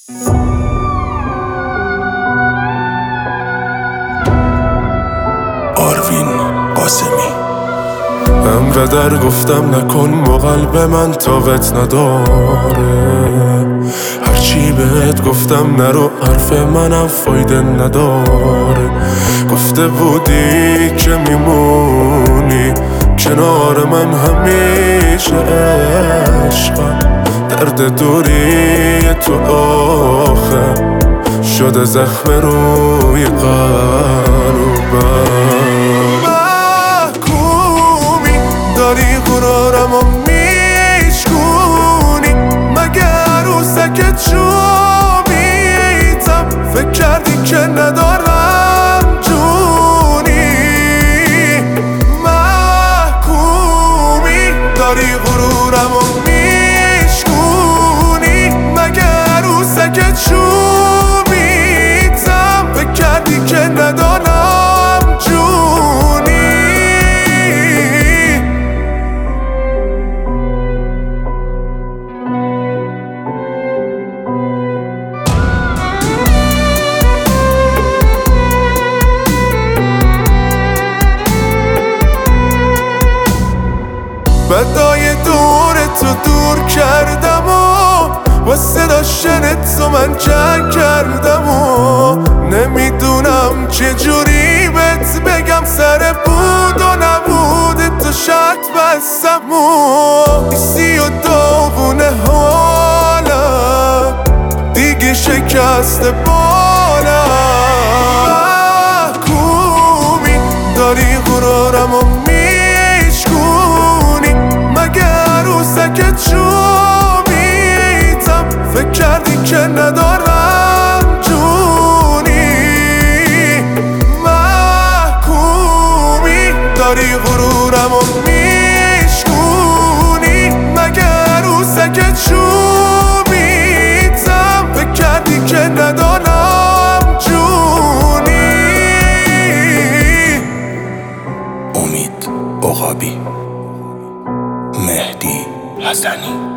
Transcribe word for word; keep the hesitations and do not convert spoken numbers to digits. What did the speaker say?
آروین قاسمی. انقدر گفتم نکن با قلب من طاقت نداره، هرچی بهت گفتم نرو، حرف منم فایده نداره. گفته بودی که میمونی کنار من همیشه، عشقم درد دوری تو آخه شده زخم روی قلبم. محکومی داری غرورم و میشکونی، مگه عروسک چوبیتم فکر کردی که ندارم جونی. محکومی داری غرورم و میشکونی، مگه عروسک چوبیتم فکر کردی که ندارم جونی. بدای دور تو دور کردم و واسه داشتن تو من جنگ کردم و نمیدونم چجوری بهت بگم، سر بود و نبود تو شرط بستم و ایسی و داغونه حالم دیگه شکست بالم. محکومی داری غرورم و میشکونی، مگه عروسک چوبیتم فکر کردی که ندارم جونی. محکومی داری غرورم و میشکونی، مگه عروسک چوبیتم فکر کردی که ندارم جونی. امید عقابی، مهدی حسنی.